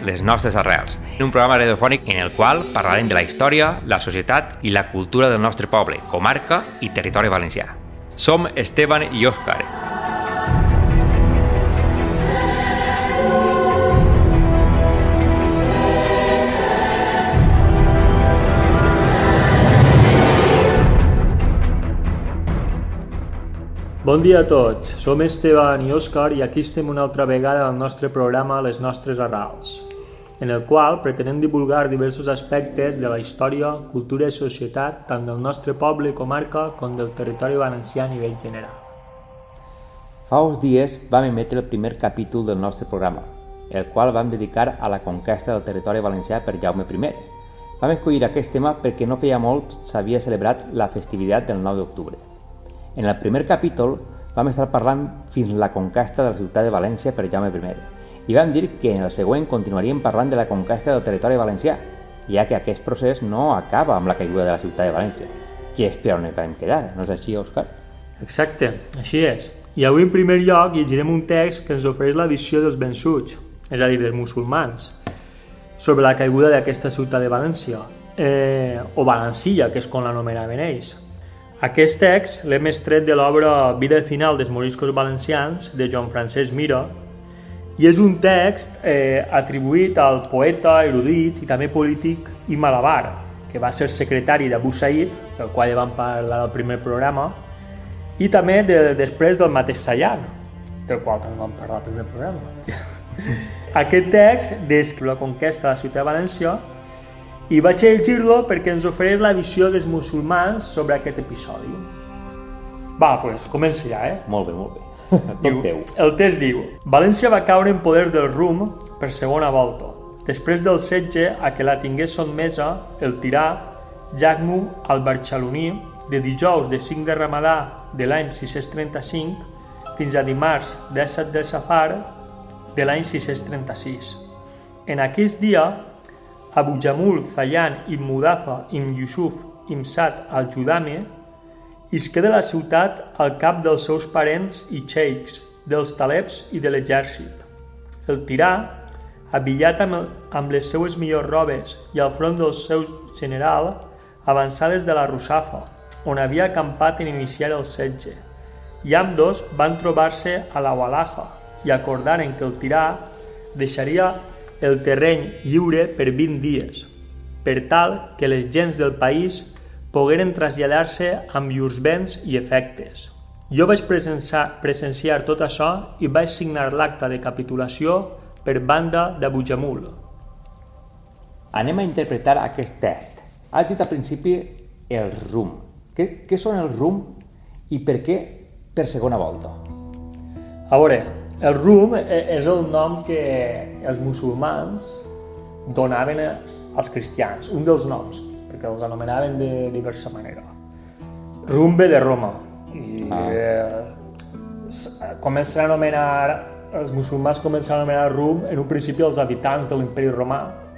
les nostres arrels, un programa radiofònic en el qual parlarem de la història, la societat i la cultura del nostre poble, comarca i territori valencià. Som Esteban i Òscar. Bon dia a tots, som Esteban i Òscar i aquí estem una altra vegada al nostre programa Les nostres arrels, en el qual pretenem divulgar diversos aspectes de la història, cultura i societat tant del nostre poble i comarca com del territori valencià a nivell general. Fa uns dies vam emetre el primer capítol del nostre programa, el qual vam dedicar a la conquesta del territori valencià per Jaume I. Vam escollir aquest tema perquè no feia molt s'havia celebrat la festivitat del 9 d'octubre. En el primer capítol vam estar parlant fins la conquesta de la ciutat de València per Jaume I i vam dir que en el següent continuaríem parlant de la conquesta del territori valencià, ja que aquest procés no acaba amb la caiguda de la ciutat de València, que és per on ens vam quedar, no és així, Òscar? Exacte, així és. I avui en primer lloc llegirem un text que ens ofereix la visió dels vençuts, és a dir, dels musulmans, sobre la caiguda d'aquesta ciutat de València, o Valencilla, que és com l'anomenaven ells. Aquest text l'hem extret de l'obra Vida final dels moriscos valencians de Joan Francesc Mira i és un text atribuït al poeta, erudit i també polític Ima Labar, que va ser secretari d'Abu Said, del qual ja vam parlar al primer programa, i també després del mateix Sayan, del qual també vam parlar al primer programa. Aquest text descriu la conquesta de la ciutat de València i vaig a llegir-lo perquè ens ofereix la visió dels musulmans sobre aquest episodi. Va, doncs, comença ja, Molt bé, molt bé. Tot teu. El text diu: València va caure en poder del Rum per segona volta, després del setge a què la tingués sotmesa el tirà Jagmu al-Barxaloní de dijous de 5 de Ramadà de l'any 635 fins a dimarts 17 de Safar de l'any 636. En aquest dia, Abu Jamul Zayan ibn Mudafa ibn Yusuf ibn Sa'd al-Judami isqué de la ciutat al cap dels seus parents i xeics, dels talebs i de l'exèrcit. El tirà, abillat amb les seues millors robes i al front del seu general, avançà des de la Russafa, on havia acampat en iniciar el setge, i ambdós van trobar-se a la Walaja i acordaren que el tirà deixaria el terreny lliure per 20 dies, per tal que les gents del país pogueren traslladar-se amb llurs béns i efectes. Jo vaig presenciar tot això i vaig signar l'acte de capitulació per banda d'Abu Jamul. Anem a interpretar aquest text. Has dit al principi el rum. Què són el rum i per què per segona volta? A veure, el rum és el nom que els musulmans donaven als cristians, un dels noms, perquè els anomenaven de diversa manera. Rum ve de Roma i comencen a anomenar, els musulmans comencen a anomenar rum en un principi els habitants de l'imperi romà,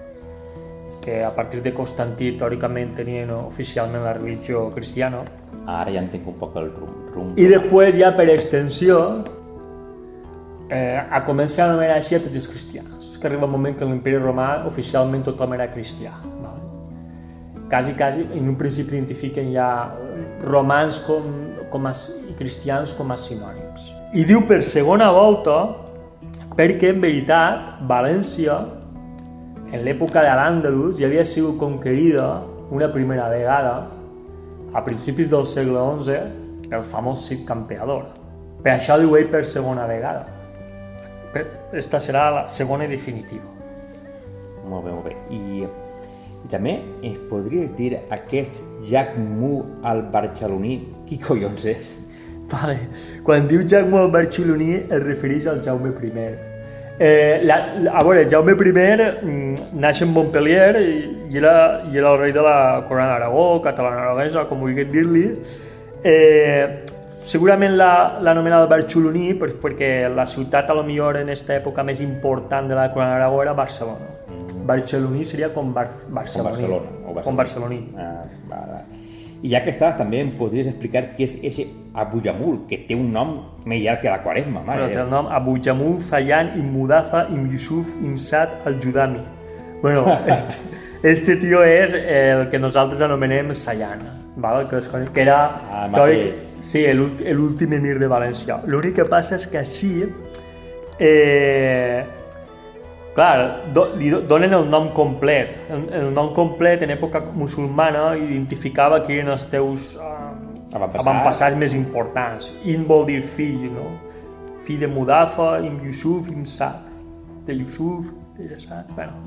que a partir de Constantí teòricament tenien oficialment la religió cristiana. Ara ja entenc un poc el rum. I després ja per extensió a començar a anomenar així a tots els cristians. És que arriba un moment que en l'imperi romà oficialment tothom era cristià. Quasi, en un principi identifiquen ja romans i cristians com a sinònims. I diu per segona volta perquè en veritat València en l'època de l'Àndalus ja havia sigut conquerida una primera vegada a principis del segle XI pel famós Cid Campeador. Per això diu ell per segona vegada. Esta serà la segona i definitiva. Molt bé. I també ens podries dir aquest Jagmu al-Barxaloní, qui collons és? Vale. Quan diu Jagmu al-Barxaloní es refereix al Jaume I. A veure, Jaume I naix en Montpellier i era el rei de la corona d'Aragó, catalana-aragonesa, com vulguis dir-li. Segurament l'anomenava Barxaloní perquè la ciutat a lo millor en aquesta època més important de la corona d'Aragó era Barcelona. Barxaloní seria com Barceloní. Com barceloní. I ja que estàs, també em podries explicar què és ese Abu Jamul, que té un nom més llarg que la Quaresma, mare. Té el nom Abu Jamul Zayan Ibn Mudafa Ibn Yusuf Ibn Sa'd al-Judami. Bueno, este tio és el que nosaltres anomenem Zayan, ¿vale? Que era sí, l'últim emir de València. L'únic que passa és que així, clar, li donen el nom complet. El nom complet en època musulmana identificava qui eren els teus avantpassats més importants. In vol dir fill, no? Fill de Mudafa, Ibn Yusuf, Ibn Sa'd. De Yusuf, de Sa'd, bueno.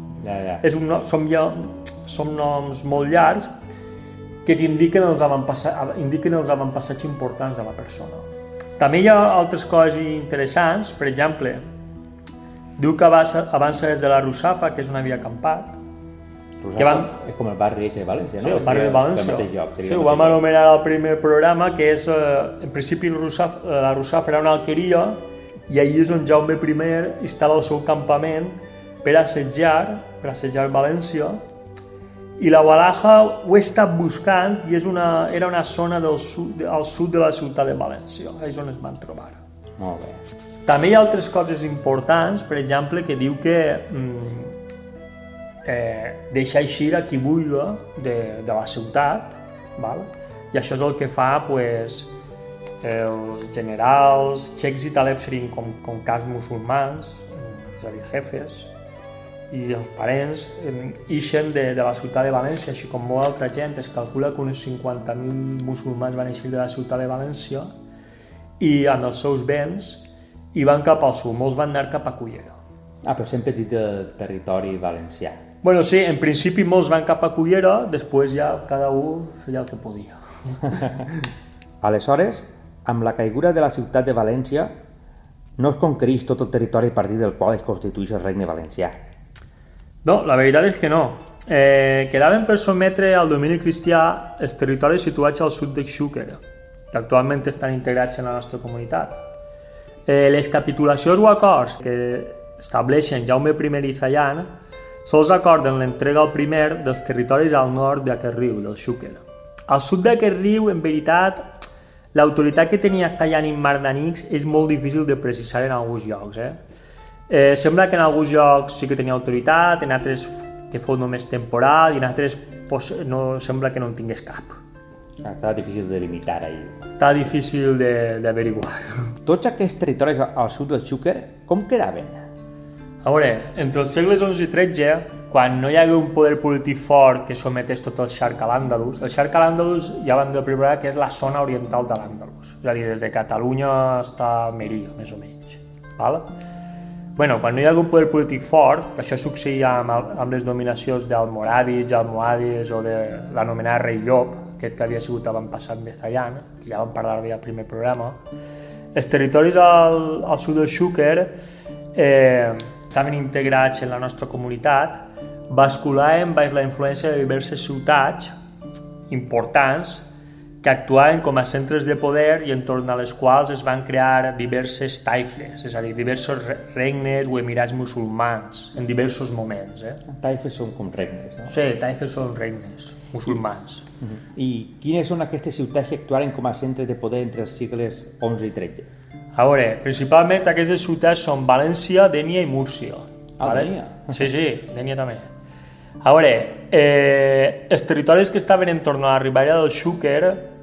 Són noms molt llargs que t'indiquen els avantpassats importants de la persona. També hi ha altres coses interessants, per exemple, diu que avança des de la Russafa, que és on havia acampat. Russafa és com el barri de València, no? Sí, el barri de València. Sí, ho vam anomenar al primer programa, que és, en principi, la Russafa era una alqueria, i allí és on Jaume I instal·la el seu campament per assetjar València, i la Walaja ho he estat buscant i era una zona al sud de la ciutat de València, és on es van trobar. Molt bé. També hi ha altres coses importants, per exemple, que diu que deixa eixir a qui vulgui de la ciutat, val? I això és el que fa els generals txecs i talebs serien com cas musulmans, és a dir, jefes, i els parents ixen de la ciutat de València, així com molta altra gent. Es calcula que uns 50.000 musulmans van eixir de la ciutat de València i amb els seus béns i van cap al sud, molts van anar cap a Cullera. Però sempre dit el territori valencià. Bueno, sí, en principi molts van cap a Cullera, després ja cada un feia el que podia. Aleshores, amb la caiguda de la ciutat de València, no es conquereix tot el territori a partir del qual es constitueix el regne valencià. No, la veritat és que no. Quedaven per sotmetre al domini cristià els territoris situats al sud de Xúquer, que actualment estan integrats en la nostra comunitat. Les capitulacions o acords que estableixen Jaume I i Zayan sols acorden l'entrega al primer dels territoris al nord d'aquest riu, del Xúquer. Al sud d'aquest riu, en veritat, l'autoritat que tenia Zayan i Mardanix és molt difícil de precisar en alguns llocs. Sembla que en alguns llocs sí que tenia autoritat, en altres que fou només temporal i en altres sembla que no en tingués cap. Està difícil de delimitar ahí. Està difícil d'averiguar. Tots aquests territoris al sud del Xúquer, com quedaven? A veure, entre els segles XI i XIII, quan no hi hagué un poder polític fort que sometés tot el xarc a l'Àndalus, el xarc a l'Àndalus ja vam de preparar que és la zona oriental de l'Àndalus, és a dir, des de Catalunya fins a Almeria, més o menys. Val? Bueno, quan no hi ha un poder polític fort, que això succeïa amb les dominacions d'Almoràvits, almohades o de l'anomenat rei Llop, aquest que havia sigut avantpassat de Zayan, que ja vam parlar al primer programa, els territoris al sud del Xúquer estaven integrats en la nostra comunitat, basculaven baix la influència de diverses ciutats importants que actuaven com a centres de poder i entorn a les quals es van crear diverses taifes, és a dir, diversos regnes o emirats musulmans en diversos moments. Taifes són com regnes, no? Sí, taifes són regnes musulmans. I quines són aquestes ciutats que actuaren com a centres de poder entre els segles XI i XIII? A veure, principalment aquestes ciutats són València, Dénia i Múrcia. Dénia? Sí, Dénia també. A veure, els territoris que estaven entorn a la ribera del Xúquer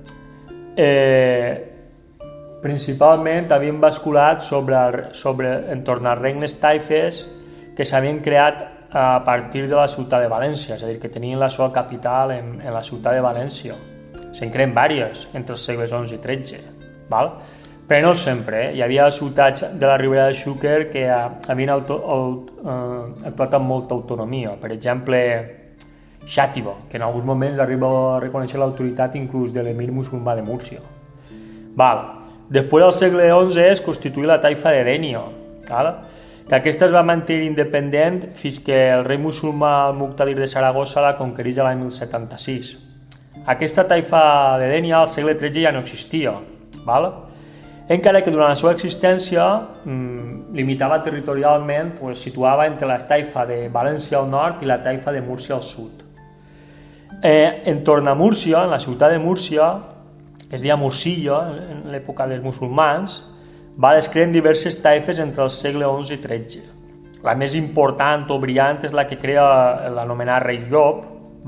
principalment havien basculat entorn als regnes taifes que s'havien creat a partir de la ciutat de València, és a dir, que tenien la seva capital en la ciutat de València. Se'n creen diverses entre els segles XI i XIII, val? Però no sempre. Hi havia ciutats de la ribera del Xúquer que havien actuat amb molta autonomia. Per exemple, Xàtiva, que en alguns moments arriba a reconèixer l'autoritat inclús de l'emir musulmà de Múrcia. Després, al segle XI, es constituí la taifa de Dénia, que aquesta es va mantenir independent fins que el rei musulmà Muqtadir de Saragossa la conquerís l'any 1076. Aquesta taifa de Dénia al segle XIII ja no existia, encara que durant la seva existència limitava territorialment, situava entre la taifa de València al nord i la taifa de Múrcia al sud. En torn a Múrcia, en la ciutat de Múrcia, que es deia Mursillo en l'època dels musulmans, es creen diverses taifes entre el segle XI i XIII. La més important o brillant és la que crea l'anomenat rei Llop,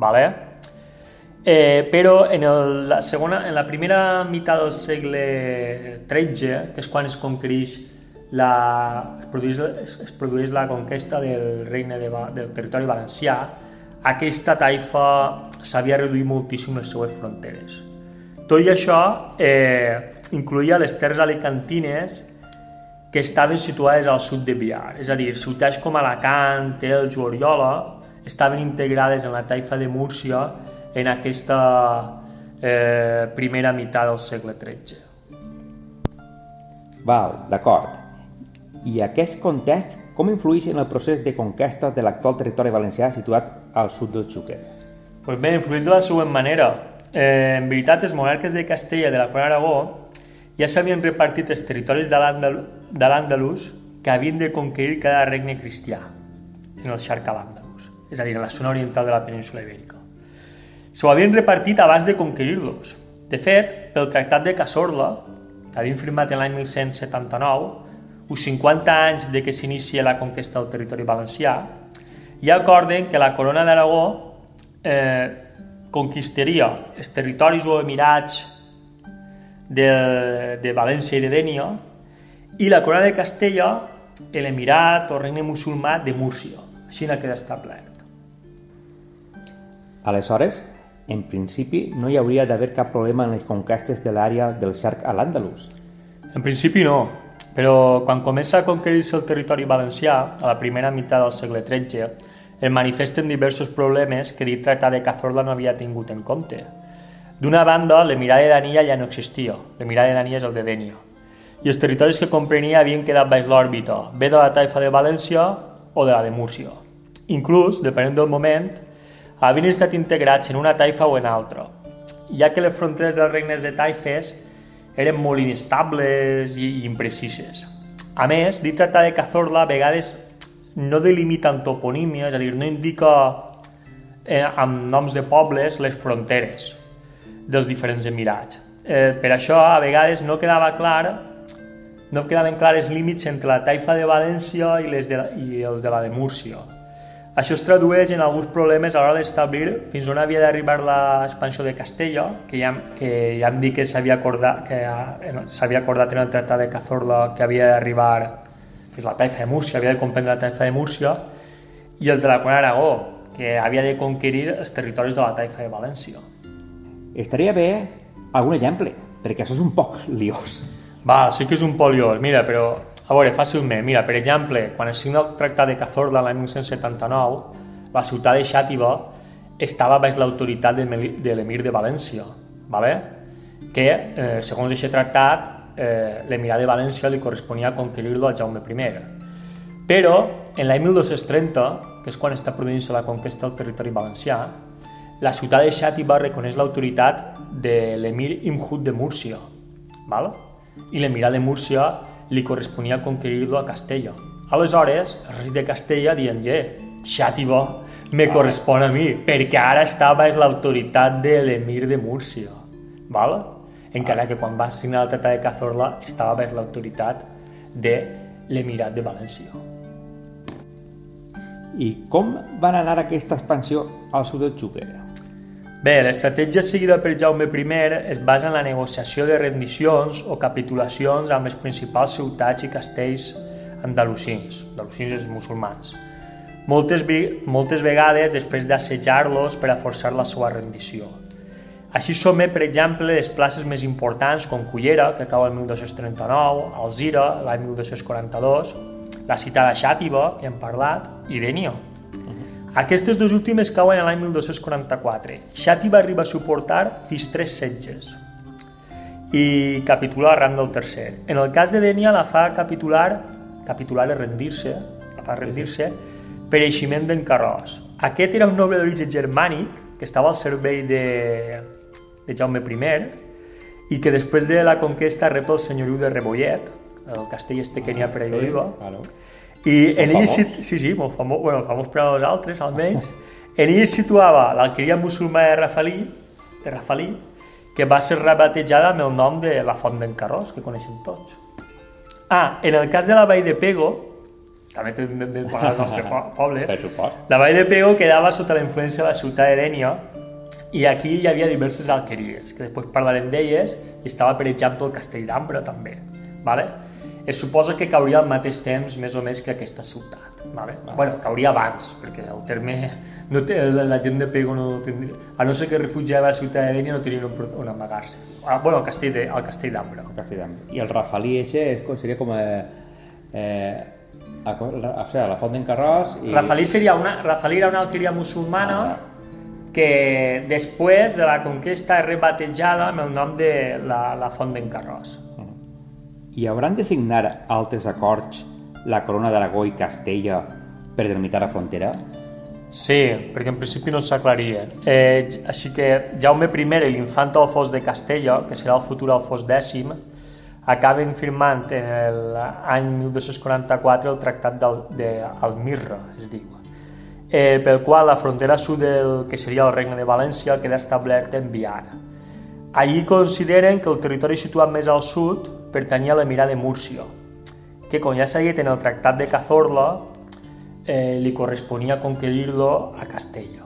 però en la primera meitat del segle XIII, que és quan es produeix la conquesta del regne del territori valencià, aquesta taifa s'havia reduït moltíssim les seues fronteres. Tot i això, incloïa les terres alicantines que estaven situades al sud de Biar, és a dir, ciutats com Alacant, Elx o Oriola estaven integrades en la taifa de Múrcia en aquesta primera meitat del segle XIII. D'acord. I aquest context com influeix en el procés de conquesta de l'actual territori valencià situat al sud del Xúquer? Pues bé, influeix de la següent manera. En veritat, els monarques de Castella i de la Corona d'Aragó ja s'havien repartit els territoris de l'Àndalus que havien de conquerir cada regne cristià en el xarc al-Àndalus, és a dir, en la zona oriental de la península Ibèrica. S'ho havien repartit abans de conquerir-los. De fet, pel Tractat de Cazorla, que havien firmat en l'any 1179, uns 50 anys de que s'inicia la conquesta del territori valencià, ja acorden que la Corona d'Aragó conquistaria els territoris o emirats de València i de Dénia i la Corona de Castella l'emirat o regne musulmà de Múrcia. Així n'ha quedat establert. Aleshores, en principi, no hi hauria d'haver cap problema en les conquestes de l'àrea del xarc a l'Àndalus. En principi no, però quan comença a conquerir-se el territori valencià, a la primera meitat del segle XIII, es manifesten diversos problemes que dit Tractat de Cazorla no havia tingut en compte. D'una banda, l'emirat de Dania ja no existia, l'emirat de Dania és el de Dénia, i els territoris que comprenia havien quedat baix l'òrbita, bé de la taifa de València o de la de Múrcia. Inclús, depenent del moment, havien estat integrats en una taifa o en altra, ja que les fronteres dels regnes de taifes eren molt inestables i imprecises. A més, dit Tractat de Cazorla a vegades no delimita amb toponímia, és a dir, no indica amb noms de pobles les fronteres dels diferents emirats. Per això, a vegades no quedaven clars els límits entre la taifa de València i els de la de Múrcia. Això es tradueix en alguns problemes a l'hora d'establir fins on havia d'arribar l'expansió de Castella, que ja hem dit que s'havia acordat en el Tractat de Cazorla que havia d'arribar fins a la taifa de Múrcia, havia de comprendre la taifa de Múrcia, i els de la Corona d'Aragó, que havia de conquerir els territoris de la taifa de València. Estaria bé algun exemple, perquè això és un poc liós. Sí que és un poc liós. Mira, però, a veure, fàcilment. Mira, per exemple, quan es signa el Tractat de Cazorla l'any 1179, la ciutat de Xàtiva estava baix l'autoritat de l'emir de València, que, segons aquest tractat, l'emirat de València li corresponia conquerir-lo a Jaume I. Però, en l'any 1230, que és quan està produint-se la conquesta del territori valencià, la ciutat de Xàtiva reconeix l'autoritat de l'emir Imhud de Múrcia, i l'emirat de Múrcia li corresponia conquerir-lo a Castella. Aleshores, el rei de Castella dient, Xàtiva me correspon a mi, perquè ara està baix l'autoritat de l'emir de Múrcia, encara que quan va signar el Tractat de Cazorla estava baix l'autoritat de l'emirat de València. I com van anar aquesta expansió al sud del Xúquer? Bé, l'estratègia seguida per Jaume I es basa en la negociació de rendicions o capitulacions amb les principals ciutats i castells andalusins els musulmans. Moltes vegades després d'assetjar-los per a forçar la seva rendició. Així som, per exemple, les places més importants com Cullera, que cau el 1239, Alzira, l'any 1242, la citada Xàtiva, que hem parlat, i Dénia. Aquestes dues últimes cauen l'any 1244. Xàtiva arriba a suportar fins 3 setges i capitula arran del tercer. En el cas de Dénia la fa capitular és rendir-se, per eiximent d'en Carròs. Aquest era un noble d'origen germànic que estava al servei de Jaume I i que després de la conquesta rep el senyoriu de Rebollet, el castell que n'hi ha per Aiguaviva. I en ell, molt famós per a nosaltres, almenys. En ell es situava l'alqueria musulmana de Rafalí, que va ser rebatejada amb el nom de la Font d'en Carròs, que coneixem tots. En el cas de la Vall de Pego, també hem de parlar del nostre poble, la Vall de Pego quedava sota la influència de la ciutat de Dénia, i aquí hi havia diverses alqueries, que després parlarem d'elles, i estava per exemple el Castell d'Ambra també. Es suposa que cauria al mateix temps més o més que aquesta ciutat. Bueno, cauria abans, perquè el terme la gent de Pego no tindria, a no ser que refugiava a la ciutat de Dénia, no tenia on amagar-se. Bueno, al Castell d'Ambra. I el Rafalí seria com la Font d'en Carròs i... Rafalí era una alqueria musulmana que després de la conquesta és rebatejada amb el nom de la Font d'en Carròs. I hauran de signar altres acords la Corona d'Aragó i Castella per delimitar la frontera? Sí, perquè en principi no s'aclaria. Així que Jaume I i l'infant Alfons de Castella, que serà el futur Alfons X, acaben firmant en l'any 1244 el Tractat d'Almirra, es diu, pel qual la frontera sud del que seria el Regne de València queda establert en Biar. Allí consideren que el territori situat més al sud pertanyia a l'emirat de Múrcia, que com ja s'ha dit en el Tractat de Cazorla, li corresponia conquerir-lo a Castella.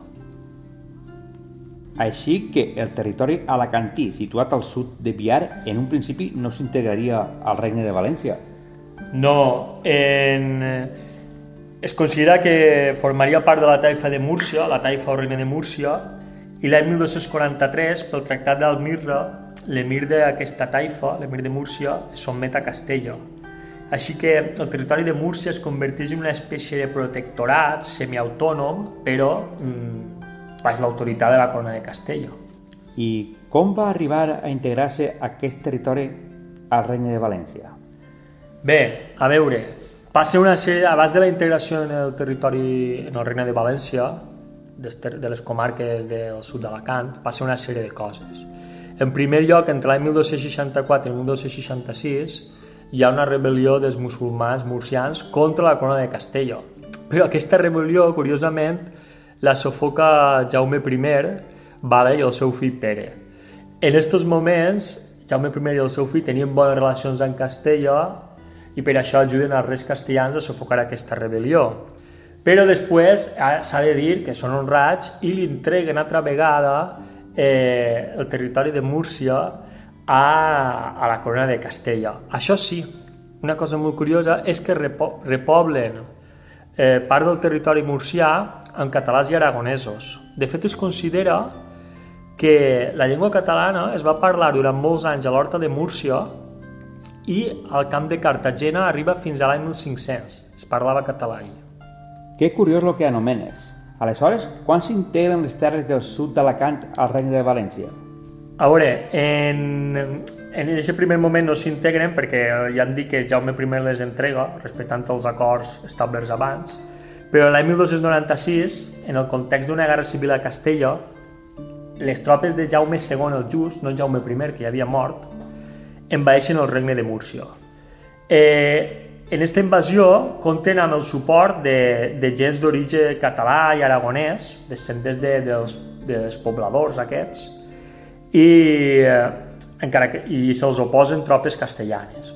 Així que el territori alacantí situat al sud de Biar en un principi no s'integraria al Regne de València? No, es considera que formaria part de la taifa de Múrcia, la taifa o Regne de Múrcia, i l'any 1243, pel Tractat d'Almirra, l'emir d'aquesta taifa, l'emir de Múrcia, es sotmet a Castella. Així que el territori de Múrcia es converteix en una espècie de protectorat semiautònom, però baix l'autoritat de la Corona de Castella. I com va arribar a integrar-se aquest territori al Regne de València? Bé, a veure, passa una sèrie, abans de la integració en el territori, en el Regne de València, de les comarques del sud d'Alacant, passa una sèrie de coses. En primer lloc, entre l'any 1264 i 1266, hi ha una rebel·lió dels musulmans murcians contra la Corona de Castella. Però aquesta rebel·lió, curiosament, la sofoca Jaume I, i el seu fill Pere. En aquests moments, Jaume I i el seu fill tenien bones relacions amb Castella i per això ajuden als reis castellans a sofocar aquesta rebel·lió. Però després s'ha de dir que són honrats i li entreguen altra vegada el territori de Múrcia a la Corona de Castella. Això sí, una cosa molt curiosa és que repoblen part del territori murcià amb catalans i aragonesos. De fet, es considera que la llengua catalana es va parlar durant molts anys a l'Horta de Múrcia i al Camp de Cartagena arriba fins a l'any 1500. Es parlava català. Que curiós el que anomenes. Aleshores, quan s'integren les terres del sud d'Alacant al Regne de València? A veure, en aquest primer moment no s'integren perquè ja hem dit que Jaume I les entrega, respectant els acords establerts abans, però l'any 1296, en el context d'una guerra civil a Castella, les tropes de Jaume II el Just, no Jaume I, que ja havia mort, envaeixen el Regne de Múrcia. En aquesta invasió compten amb el suport de gens d'origen català i aragonès, descendents dels pobladors aquests, i se'ls oposen tropes castellanes.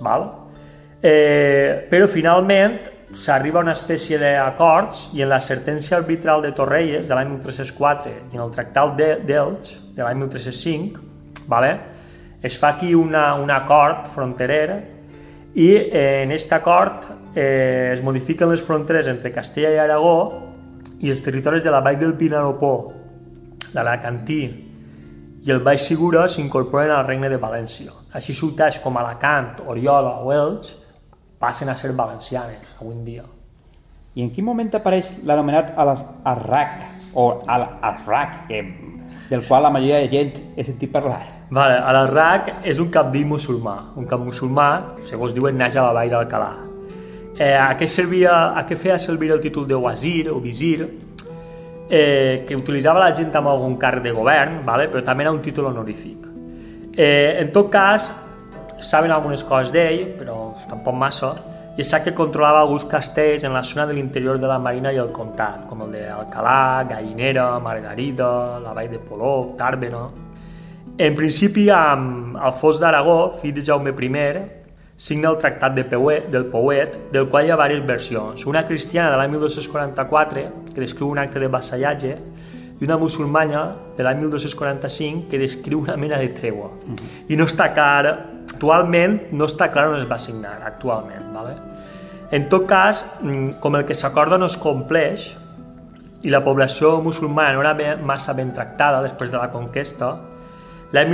Però finalment s'arriba a una espècie d'acords i en la sentència arbitral de Torrelles de l'any 1304 i en el Tractat d'Elx de l'any 1305 es fa aquí un acord fronterer i en aquest acord es modifiquen les fronteres entre Castella i Aragó i els territoris de la Vall del Vinalopó, l'Alacantí i el Baix Segura s'incorporen al Regne de València. Així ciutats com Alacant, Oriola o Elx passen a ser valencianes avui en dia. I en quin moment apareix l'anomenat Al-Azraq o Al-Azraq, del qual la majoria de gent he sentit parlar? Al-Azraq és un cabdill musulmà. Un cap musulmà, segons diuen, neix a la vall d'Alcalà. A què feia servir el títol de wazir o visir, que utilitzava la gent amb algun càrrec de govern, però també era un títol honorífic. En tot cas, saben algunes coses d'ell, però tampoc massa, i es sap que controlava alguns castells en la zona de l'interior de la Marina i el comtat, com el d'Alcalà, Gallinera, Margarida, la vall de Polop, Tàrbena. En principi, amb Alfons d'Aragó, fill de Jaume I, signa el Tractat del Pouet, del qual hi ha diverses versions. Una cristiana de l'any 1244, que descriu un acte de vassallatge, i una musulmana de l'any 1245, que descriu una mena de tregua. I no està clar, actualment, no està clar on es va signar, actualment. Vale? En tot cas, com el que s'acorda no es compleix, i la població musulmana no era massa ben tractada després de la conquesta, l'any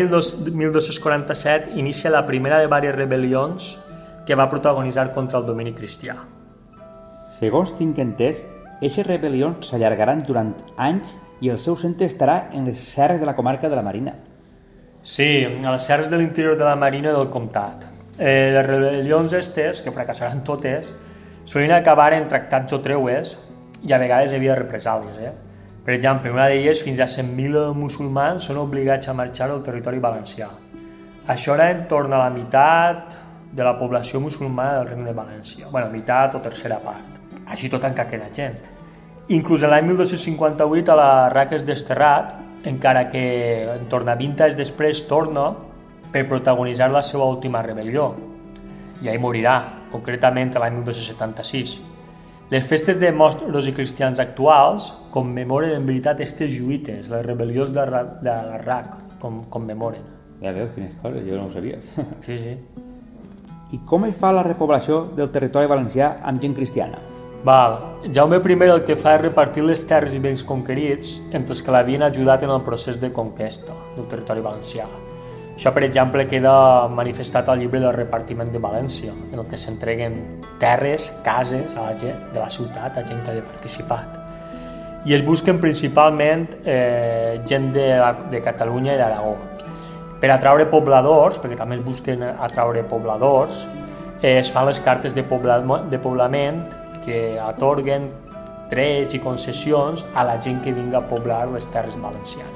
1247 inicia la primera de diverses rebel·lions que va protagonitzar contra el domini cristià. Segons tinc entès, aquestes rebel·lions s'allargaran durant anys i el seu centre estarà en les serres de la comarca de la Marina. Sí, a les serres de l'interior de la Marina del comtat. Les rebel·lions estes, que fracassaran totes, solien acabar en tractats o treues i a vegades hi havia represàlies. Per exemple, una d'elles, fins a 100.000 musulmans són obligats a marxar al territori valencià. Això era en torn a la meitat de la població musulmana del Regne de València. Bueno, meitat o tercera part. Així tot encara queda gent. Inclús l'any 1258 a la RAC és desterrat, encara que en torn a 20 anys després torna per protagonitzar la seva última rebel·lió. I ahí morirà, concretament l'any 1276. Les festes de mostres i cristians actuals commemoren en veritat aquestes lluites, les rebel·lions de la RAC commemoren. Ja veus quines coses, jo no ho sabia. Sí, sí. I com es fa la repoblació del territori valencià amb gent cristiana? Jaume I el que fa és repartir les terres i béns conquerits entre els que l'havien ajudat en el procés de conquesta del territori valencià. Això, per exemple, queda manifestat al llibre del repartiment de València, en el que s'entreguen terres, cases a la gent de la ciutat, a gent que ha participat. I es busquen principalment gent de Catalunya i d'Aragó. Per atraure pobladors, perquè també es busquen atraure pobladors, es fan les cartes de poblament que atorguen drets i concessions a la gent que vinga a poblar les terres valencianes.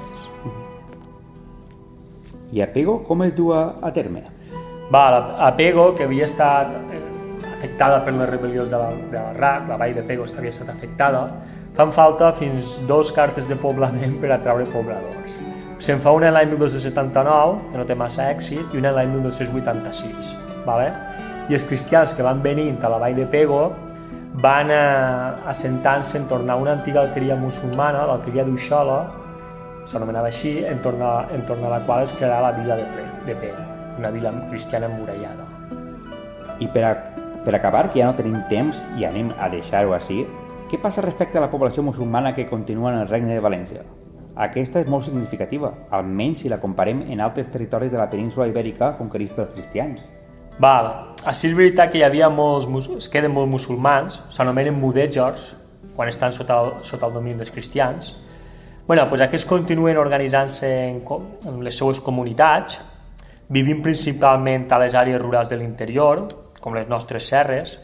I a Pego com es du a terme? A Pego, que havia estat afectada per les rebel·lions de la RAC, la vall de Pego havia estat afectada, fan falta fins 2 cartes de poblament per atraure pobladors. Se'n fa una l'any 1279, que no té massa èxit, i una l'any 1286. Vale? I els cristians que van venint a la vall de Pego van assentant-se en torn a una antiga alqueria musulmana, l'alqueria d'Uixola, s'anomenava així, en torn a la qual es crearà la vila de Pego, una vila cristiana emmurallada. I per acabar, que ja no tenim temps i anem a deixar-ho així, què passa respecte a la població musulmana que continua en el Regne de València? Aquesta és molt significativa, almenys si la comparem en altres territoris de la península ibèrica conquerits pels cristians. Així és veritat que hi havia es queden molts musulmans, s'anomenen mudèjars, quan estan sota el domini dels cristians. Aquests continuen organitzant-se en les seues comunitats, vivint principalment a les àrees rurals de l'interior, com les nostres serres,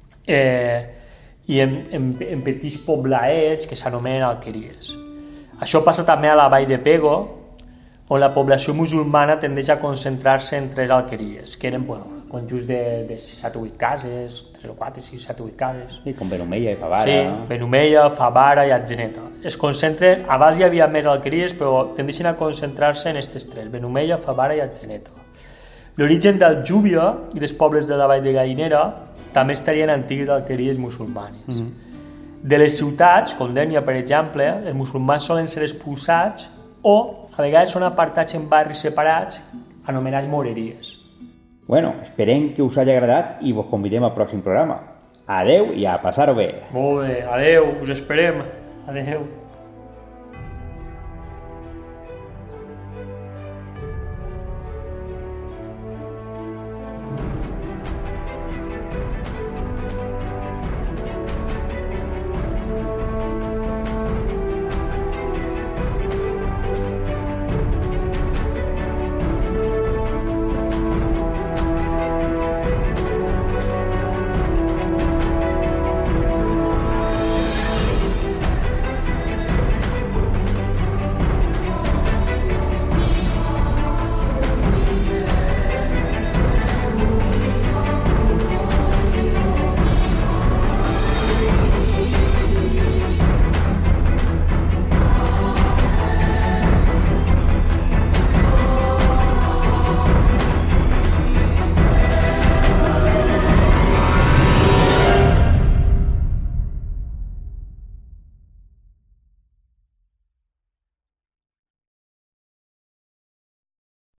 i en petits poblaets que s'anomenen alqueries. Això passa també a la vall de Pego, on la població musulmana tendeix a concentrar-se en 3 alqueries, que eren conjunts de 7 o 8 cases, 3 o 4, 6, 7 o 8 cases. Sí, com Benumella i Favara. Sí, Benumella, Favara i Atzeneta. Es concentren, abans hi havia més alqueries, però tendeixen a concentrar-se en aquestes 3, Benumella, Favara i Atzeneta. L'origen d'Aljúbia i dels pobles de la vall de Gallinera també estarien antigues alqueries musulmanes. De les ciutats, com Dénia, per exemple, els musulmans solen ser expulsats o a vegades són apartats en barris separats anomenats moreries. Esperem que us hagi agradat i vos convidem al pròxim programa. Adeu i a passar-ho bé. Molt bé, adeu, us esperem. Adeu.